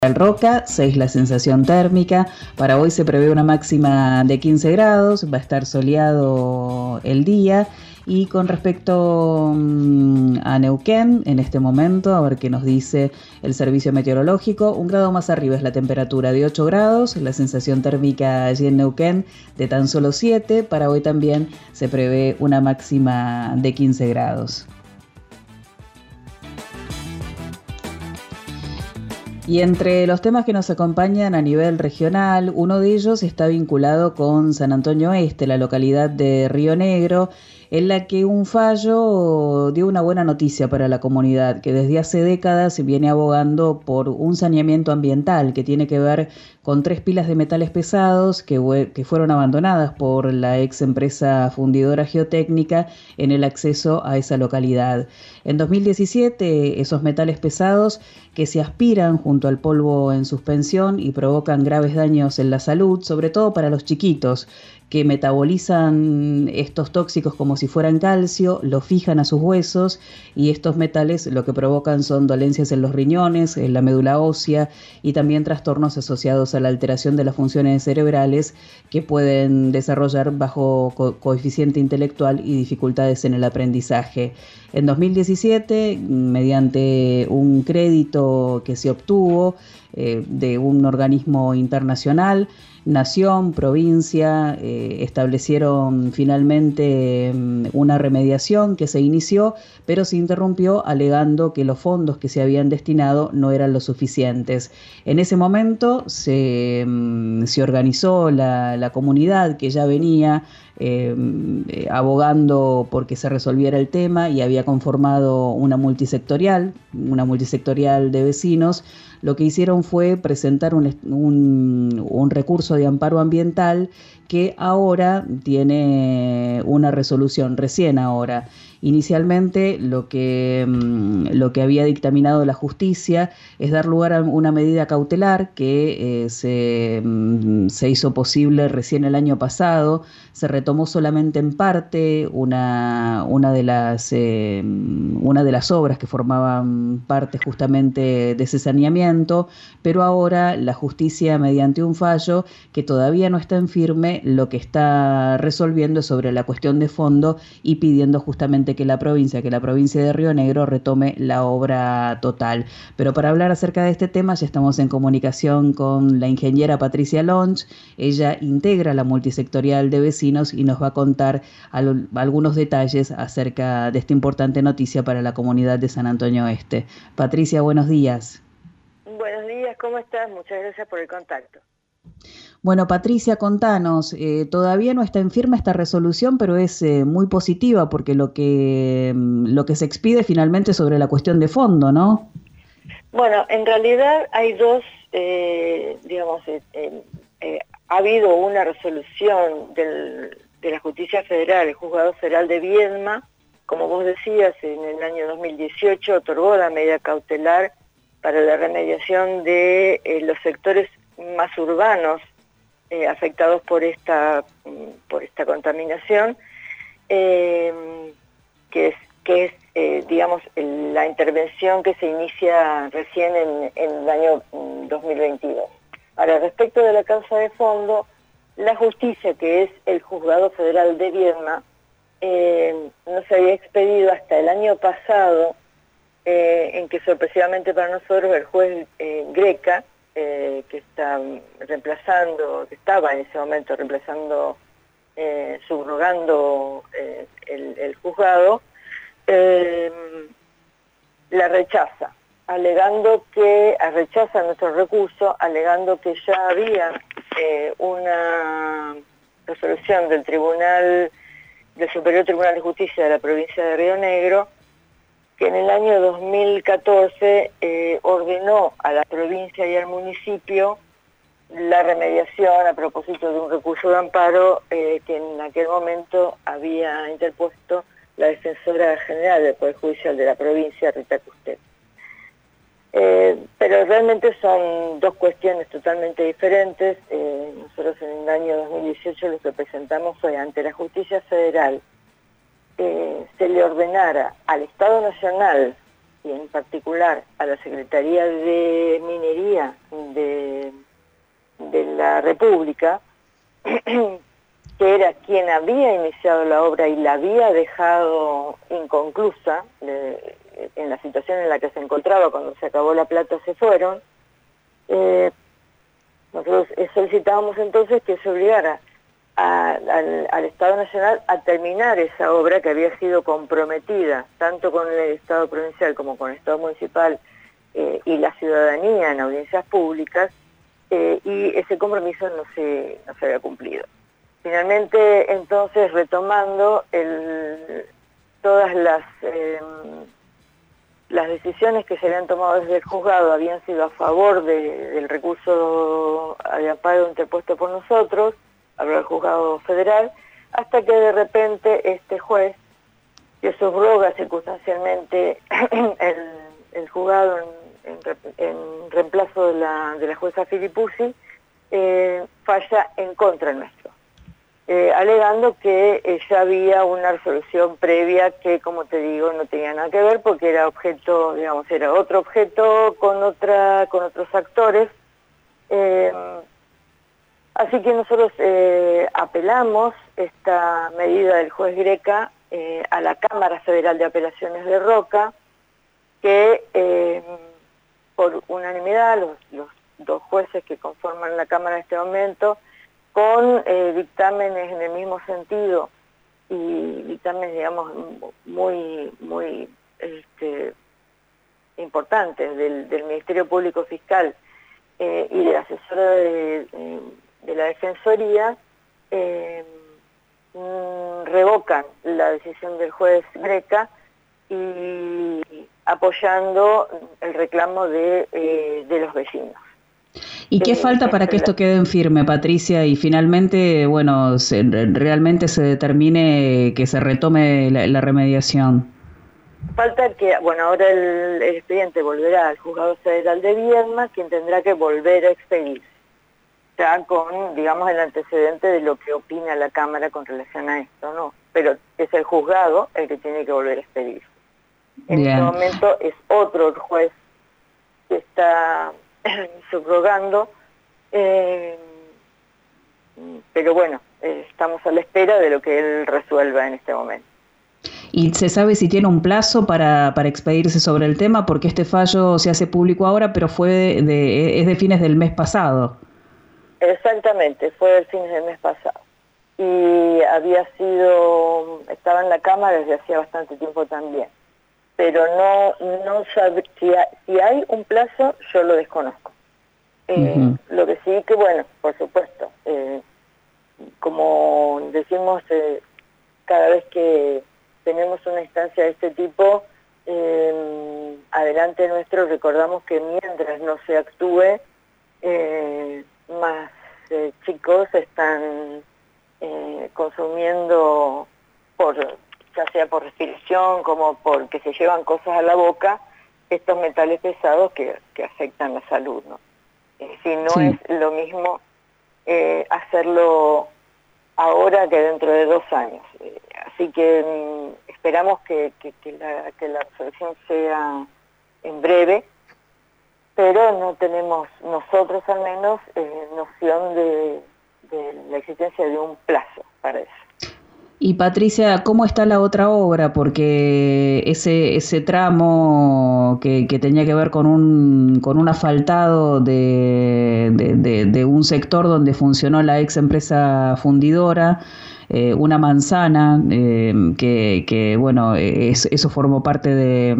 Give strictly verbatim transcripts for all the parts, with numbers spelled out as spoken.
El Roca, seis la sensación térmica. Para hoy se prevé una máxima de quince grados, va a estar soleado el día. Y con respecto um, a Neuquén, en este momento, a ver qué nos dice el servicio meteorológico, un grado más arriba es la temperatura de ocho grados, la sensación térmica allí en Neuquén de tan solo siete. Para hoy también se prevé una máxima de quince grados. Y entre los temas que nos acompañan a nivel regional, uno de ellos está vinculado con San Antonio Este, la localidad de Río Negro, en la que un fallo dio una buena noticia para la comunidad, que desde hace décadas viene abogando por un saneamiento ambiental que tiene que ver con tres pilas de metales pesados que, que fueron abandonadas por la ex empresa fundidora geotécnica en el acceso a esa localidad. En dos mil diecisiete, esos metales pesados que se aspiran junto al polvo en suspensión y provocan graves daños en la salud, sobre todo para los chiquitos, que metabolizan estos tóxicos como si fueran calcio, lo fijan a sus huesos y estos metales lo que provocan son dolencias en los riñones, en la médula ósea y también trastornos asociados a la alteración de las funciones cerebrales que pueden desarrollar bajo co- coeficiente intelectual y dificultades en el aprendizaje. En dos mil diecisiete, mediante un crédito que se obtuvo eh, de un organismo internacional, Nación, provincia, eh, establecieron finalmente um, una remediación que se inició, pero se interrumpió alegando que los fondos que se habían destinado no eran lo suficientes. En ese momento se, um, se organizó la, la comunidad que ya venía eh, eh, abogando porque se resolviera el tema y había conformado una multisectorial, una multisectorial de vecinos. Lo que hicieron fue presentar un, un, un recurso de amparo ambiental que ahora tiene una resolución, recién ahora. Inicialmente lo que, lo que había dictaminado la justicia es dar lugar a una medida cautelar que eh, se, se hizo posible recién el año pasado. Se retomó solamente en parte una, una, de las, eh, una de las obras que formaban parte justamente de ese saneamiento, pero ahora la justicia, mediante un fallo que todavía no está en firme, lo que está resolviendo es sobre la cuestión de fondo y pidiendo justamente que la provincia, que la provincia de Río Negro retome la obra total. Pero para hablar acerca de este tema ya estamos en comunicación con la ingeniera Patricia Lonch. Ella integra la multisectorial de vecinos y nos va a contar al, algunos detalles acerca de esta importante noticia para la comunidad de San Antonio Este. Patricia, buenos días. Buenos días, ¿cómo estás? Muchas gracias por el contacto. Bueno, Patricia, contanos, eh, todavía no está en firme esta resolución, pero es eh, muy positiva porque lo que, lo que se expide finalmente es sobre la cuestión de fondo, ¿no? Bueno, en realidad hay dos, eh, digamos, eh, eh, ha habido una resolución del, de la Justicia Federal, el Juzgado Federal de Viedma, como vos decías, en el año dos mil dieciocho otorgó la medida cautelar para la remediación de eh, los sectores más urbanos eh, afectados por esta, por esta contaminación, eh, que es, que es eh, digamos, el, la intervención que se inicia recién en, en el año dos mil veintidós. Ahora, respecto de la causa de fondo, la justicia, que es el Juzgado Federal de Viedma, eh, no se había expedido hasta el año pasado, eh, en que sorpresivamente para nosotros el juez eh, Greca, eh, que está reemplazando, que estaba en ese momento reemplazando, eh, subrogando eh, el, el juzgado, eh, la rechaza, alegando que, rechaza nuestro recurso, alegando que ya había eh, una resolución del Tribunal, del Superior Tribunal de Justicia de la provincia de Río Negro, que en el año dos mil catorce eh, ordenó a la provincia y al municipio la remediación a propósito de un recurso de amparo eh, que en aquel momento había interpuesto la Defensora General del Poder Judicial de la provincia, Rita Custet. Eh, pero realmente son dos cuestiones totalmente diferentes. Eh, nosotros en el año dos mil dieciocho lo que presentamos fue ante la Justicia Federal eh, se le ordenara al Estado Nacional y en particular a la Secretaría de Minería de, de la República, que era quien había iniciado la obra y la había dejado inconclusa, de, en la situación en la que se encontraba cuando se acabó la plata se fueron, eh, nosotros solicitábamos entonces que se obligara a, al, al Estado Nacional a terminar esa obra que había sido comprometida tanto con el Estado provincial como con el Estado municipal eh, y la ciudadanía en audiencias públicas, eh, y ese compromiso no se, no se había cumplido. Finalmente, entonces, retomando el, todas las, eh, las decisiones que se habían tomado desde el juzgado habían sido a favor de, del recurso de amparo interpuesto por nosotros, habló el juzgado federal, hasta que de repente este juez, que subroga circunstancialmente el, el juzgado en, en, en reemplazo de la, de la jueza Filipuzzi, eh, falla en contra nuestro. Eh, alegando que eh, ya había una resolución previa que, como te digo, no tenía nada que ver porque era objeto, digamos, era otro objeto con otra, con otros actores. Eh, así que nosotros eh, apelamos esta medida del juez Greca eh, a la Cámara Federal de Apelaciones de Roca, que eh, por unanimidad los, los dos jueces que conforman la Cámara en este momento, con eh, dictámenes en el mismo sentido y dictámenes, digamos, muy muy este, importantes del, del Ministerio Público Fiscal eh, y de la asesora de, de la Defensoría, eh, revocan la decisión del juez Greca y apoyando el reclamo de, eh, de los vecinos. ¿Y qué falta para que esto quede en firme, Patricia? Y finalmente, bueno, se, realmente se determine que se retome la, la remediación. Falta que, bueno, ahora el, el expediente volverá al Juzgado Federal de Viedma, quien tendrá que volver a expedirse, ya con, digamos, el antecedente de lo que opina la Cámara con relación a esto, ¿no? Pero es el juzgado el que tiene que volver a expedirse. En Bien. Este momento es otro el juez que está subrogando, eh, pero bueno, eh, estamos a la espera de lo que él resuelva en este momento. ¿Y se sabe si tiene un plazo para, para expedirse sobre el tema? Porque este fallo se hace público ahora, pero fue de, de, es de fines del mes pasado. Exactamente, fue de fines del mes pasado. Y había sido, estaba en la Cámara desde hacía bastante tiempo también. Pero no, no sabe, si, hay, si hay un plazo, yo lo desconozco. Eh, uh-huh. Lo que sí que, bueno, por supuesto, eh, como decimos, eh, cada vez que tenemos una instancia de este tipo, eh, adelante nuestro, recordamos que mientras no se actúe, eh, más eh, chicos están eh, consumiendo por... ya sea por respiración como porque se llevan cosas a la boca, estos metales pesados que, que afectan la salud, ¿no? Es decir, no sí. es lo mismo eh, hacerlo ahora que dentro de dos años. Eh, así que mm, esperamos que, que, que, la, que la resolución sea en breve, pero no tenemos nosotros al menos eh, noción de, de la existencia de un plazo para eso. Y Patricia, ¿cómo está la otra obra? Porque ese ese tramo que, que tenía que ver con un con un asfaltado de, de, de, de un sector donde funcionó la ex empresa fundidora, eh, una manzana, eh, que, que bueno, es, eso formó parte de,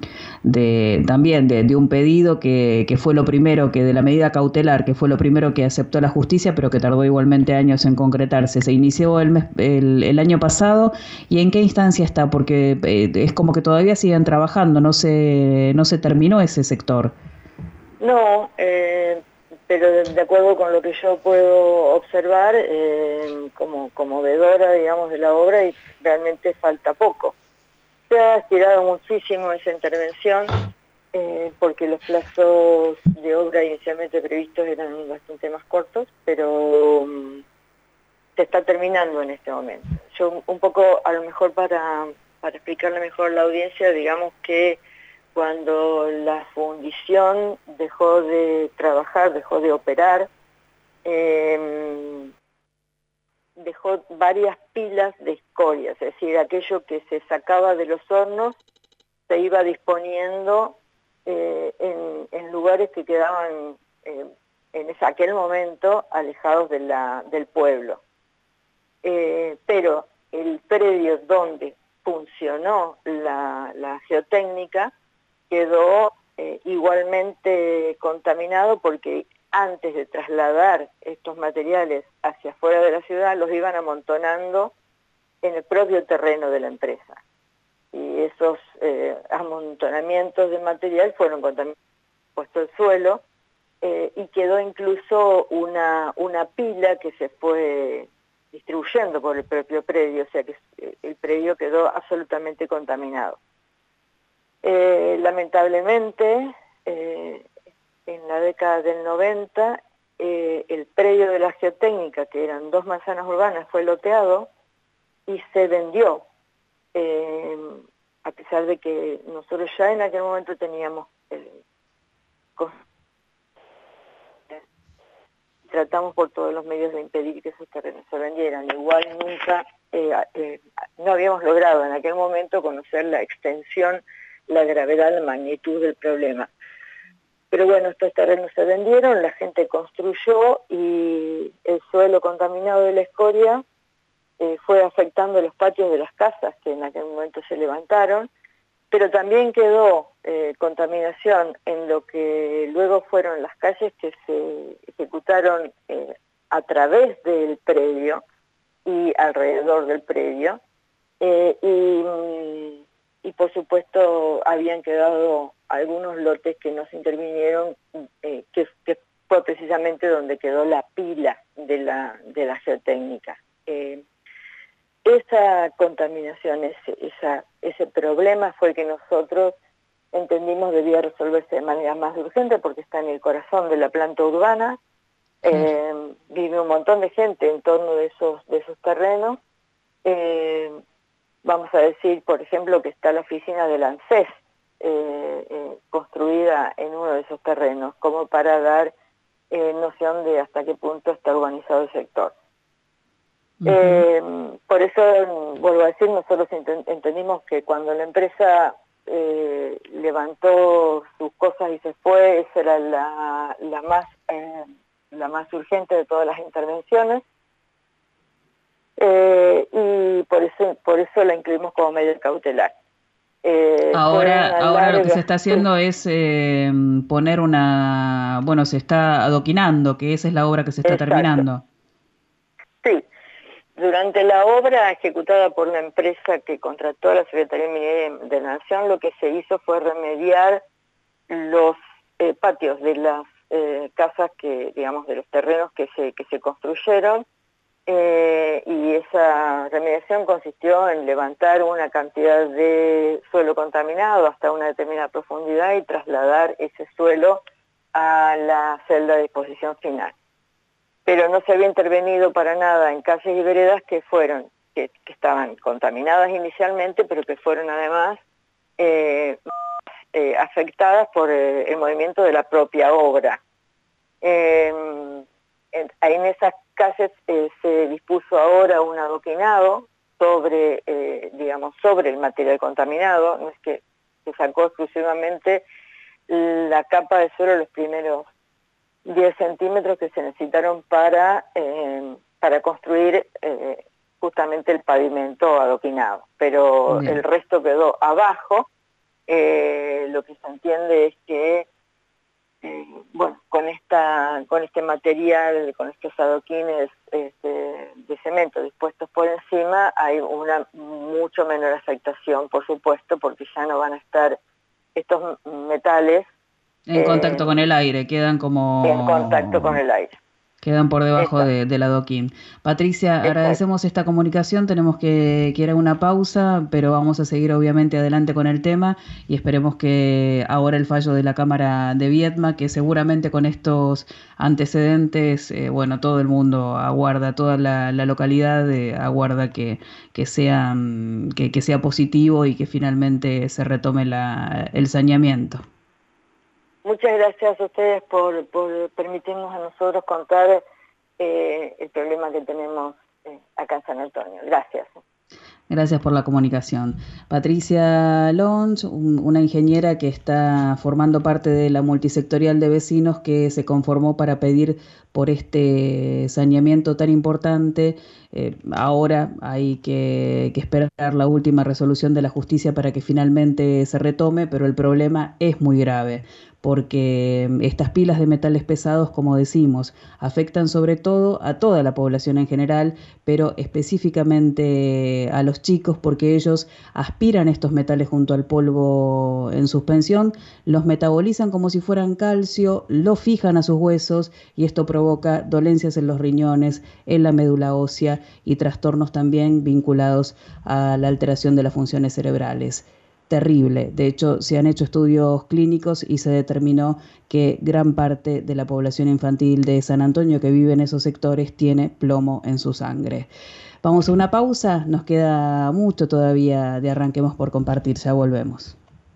de también de, de un pedido que, que fue lo primero, que de la medida cautelar, que fue lo primero que aceptó la justicia, pero que tardó igualmente años en concretarse. Se inició el, mes, el, el año pasado, ¿y en qué instancia está? Porque eh, es como que todavía siguen trabajando, no se, no se terminó ese sector. No, eh, pero de, de acuerdo con lo que yo puedo observar, eh, como, como vedora, digamos, de la obra, y realmente falta poco. Se ha estirado muchísimo esa intervención, eh, porque los plazos de obra inicialmente previstos eran bastante más cortos, pero um, se está terminando en este momento. Yo un poco, a lo mejor para, para explicarle mejor a la audiencia, digamos que cuando la fundición dejó de trabajar, dejó de operar, eh, dejó varias pilas de escoria, es decir, aquello que se sacaba de los hornos se iba disponiendo eh, en, en lugares que quedaban eh, en ese, aquel momento alejados de la, del pueblo. Eh, pero el predio donde funcionó la, la geotécnica quedó eh, igualmente contaminado porque antes de trasladar estos materiales hacia afuera de la ciudad los iban amontonando en el propio terreno de la empresa. Y esos eh, amontonamientos de material fueron contaminados, puesto el suelo, eh, y quedó incluso una, una pila que se fue distribuyendo por el propio predio, o sea que el predio quedó absolutamente contaminado. Eh, lamentablemente, eh, en la década del noventa, eh, el predio de la geotécnica, que eran dos manzanas urbanas, fue loteado y se vendió, eh, a pesar de que nosotros ya en aquel momento teníamos eh, tratamos por todos los medios de impedir que esos terrenos se vendieran. Igual nunca, eh, eh, no habíamos logrado en aquel momento conocer la extensión, la gravedad, la magnitud del problema. Pero bueno, estos terrenos se vendieron, la gente construyó y el suelo contaminado de la escoria eh, fue afectando los patios de las casas que en aquel momento se levantaron, pero también quedó eh, contaminación en lo que luego fueron las calles que se ejecutaron eh, a través del predio y alrededor del predio, eh, y, y por supuesto habían quedado algunos lotes que no se intervinieron, eh, que, que fue precisamente donde quedó la pila de la, de la geotécnica. Eh, Esa contaminación, ese, esa, ese problema fue el que nosotros entendimos debía resolverse de manera más urgente porque está en el corazón de la planta urbana, eh, vive un montón de gente en torno de esos, de esos terrenos. Eh, vamos a decir, por ejemplo, que está la oficina del ANSES eh, eh, construida en uno de esos terrenos, como para dar eh, noción de hasta qué punto está urbanizado el sector. Uh-huh. Eh, por eso, vuelvo a decir, nosotros ent entendimos que cuando la empresa eh, levantó sus cosas y se fue, esa era la, la, más, eh, la más urgente de todas las intervenciones, eh, y por eso, por eso la incluimos como medida cautelar. Eh, ahora ahora larga... lo que se está haciendo sí. es eh, poner una, bueno, se está adoquinando, que esa es la obra que se está Exacto. terminando. Sí. Durante la obra ejecutada por la empresa que contrató a la Secretaría de Minería de la Nación, lo que se hizo fue remediar los eh, patios de las eh, casas, que, digamos, de los terrenos que se, que se construyeron, eh, y esa remediación consistió en levantar una cantidad de suelo contaminado hasta una determinada profundidad y trasladar ese suelo a la celda de disposición final. Pero no se había intervenido para nada en calles y veredas que fueron, que, que estaban contaminadas inicialmente, pero que fueron además eh, eh, afectadas por eh, el movimiento de la propia obra. Eh, en, en esas calles eh, se dispuso ahora un adoquinado sobre, eh, digamos, sobre el material contaminado, no es que se sacó exclusivamente la capa de suelo los primeros diez centímetros que se necesitaron para, eh, para construir eh, justamente el pavimento adoquinado, pero Bien. el resto quedó abajo. Eh, lo que se entiende es que, eh, bueno, con, esta, con este material, con estos adoquines este, de cemento dispuestos por encima, hay una mucho menor afectación, por supuesto, porque ya no van a estar estos metales en contacto eh, con el aire, quedan como... En contacto con el aire. Quedan por debajo de, del adoquín. Patricia, Exacto. agradecemos esta comunicación, tenemos que, que ir a una pausa, pero vamos a seguir obviamente adelante con el tema y esperemos que ahora el fallo de la Cámara de Viedma, que seguramente con estos antecedentes, eh, bueno, todo el mundo aguarda, toda la, la localidad eh, aguarda que, que, sea, que, que sea positivo y que finalmente se retome la, el saneamiento. Muchas gracias a ustedes por, por permitirnos a nosotros contar eh, el problema que tenemos eh, acá en San Antonio. Gracias. Gracias por la comunicación. Patricia Lons, un, una ingeniera que está formando parte de la multisectorial de vecinos que se conformó para pedir por este saneamiento tan importante. Eh, ahora hay que, que esperar la última resolución de la justicia para que finalmente se retome, pero el problema es muy grave, porque estas pilas de metales pesados, como decimos, afectan sobre todo a toda la población en general, pero específicamente a los chicos, porque ellos aspiran estos metales junto al polvo en suspensión, los metabolizan como si fueran calcio, lo fijan a sus huesos y esto provoca dolencias en los riñones, en la médula ósea y trastornos también vinculados a la alteración de las funciones cerebrales. Terrible. De hecho, se han hecho estudios clínicos y se determinó que gran parte de la población infantil de San Antonio que vive en esos sectores tiene plomo en su sangre. Vamos a una pausa, nos queda mucho todavía de Arranquemos por compartir, ya volvemos.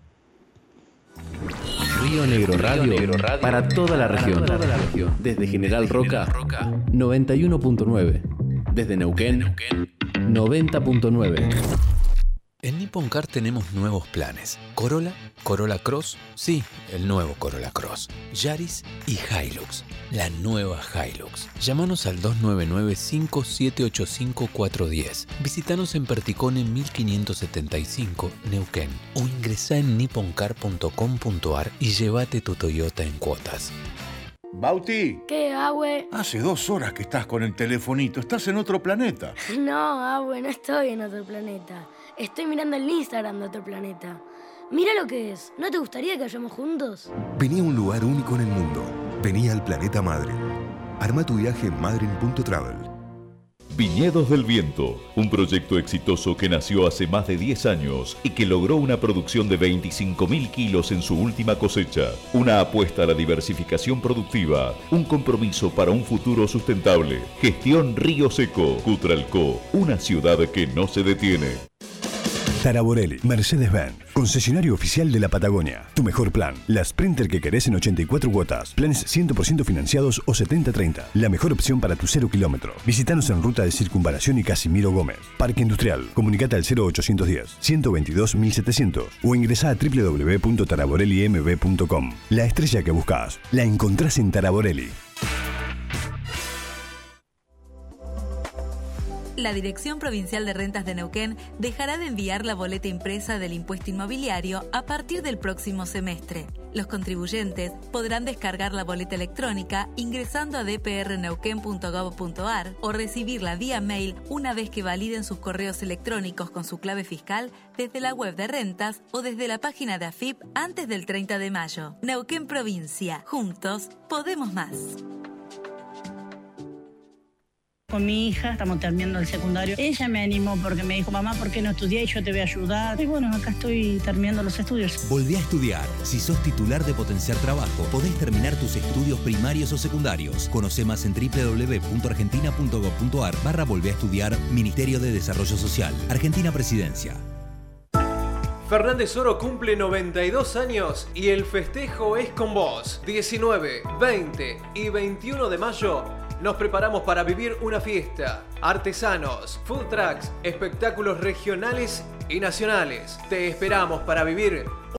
Río Negro Radio, Río Negro Radio para toda la región. Para toda la región. Desde General Roca, noventa y uno punto nueve. Desde Neuquén, noventa punto nueve. En Nippon Car tenemos nuevos planes. Corolla, Corolla Cross, sí, el nuevo Corolla Cross. Yaris y Hilux, la nueva Hilux. Llámanos al dos nueve nueve, cinco siete ocho cinco, cuatro uno cero. Visítanos en Perticone mil quinientos setenta y cinco, Neuquén. O ingresá en nippon car punto com punto ar y llévate tu Toyota en cuotas. Bauti. ¿Qué, Abue? Hace dos horas que estás con el telefonito. Estás en otro planeta. No, Abue, no estoy en otro planeta. Estoy mirando el Instagram de otro planeta. Mira lo que es. ¿No te gustaría que vayamos juntos? Vení a un lugar único en el mundo. Vení al planeta Madryn. Arma tu viaje en madryn punto travel. Viñedos del Viento, un proyecto exitoso que nació hace más de diez años y que logró una producción de veinticinco mil kilos en su última cosecha. Una apuesta a la diversificación productiva, un compromiso para un futuro sustentable. Gestión Río Seco, Cutralcó, una ciudad que no se detiene. Taraborelli, Mercedes-Benz, concesionario oficial de la Patagonia. Tu mejor plan, la Sprinter que querés en ochenta y cuatro cuotas, planes cien por ciento financiados o setenta treinta. La mejor opción para tu cero kilómetro. Visítanos en Ruta de Circunvalación y Casimiro Gómez. Parque Industrial, comunicate al cero ochocientos diez, ciento veintidós, mil setecientos o ingresá a doble u doble u doble u punto taraborelli m b punto com. La estrella que buscás, la encontrás en Taraborelli. La Dirección Provincial de Rentas de Neuquén dejará de enviar la boleta impresa del impuesto inmobiliario a partir del próximo semestre. Los contribuyentes podrán descargar la boleta electrónica ingresando a d p r neuquén punto gov punto ar o recibirla vía mail una vez que validen sus correos electrónicos con su clave fiscal desde la web de rentas o desde la página de A F I P antes del treinta de mayo. Neuquén Provincia. Juntos podemos más. Con mi hija, estamos terminando el secundario. Ella me animó porque me dijo, mamá, ¿por qué no estudié? Y yo te voy a ayudar. Y bueno, acá estoy terminando los estudios. Volví a estudiar. Si sos titular de Potenciar Trabajo, podés terminar tus estudios primarios o secundarios. Conoce más en doble u doble u doble u punto argentina punto gov punto ar barra Volvé a estudiar, Ministerio de Desarrollo Social. Argentina Presidencia. Fernández Oro cumple noventa y dos años y el festejo es con vos. diecinueve, veinte y veintiuno de mayo nos preparamos para vivir una fiesta. Artesanos, food trucks, espectáculos regionales y nacionales. Te esperamos para vivir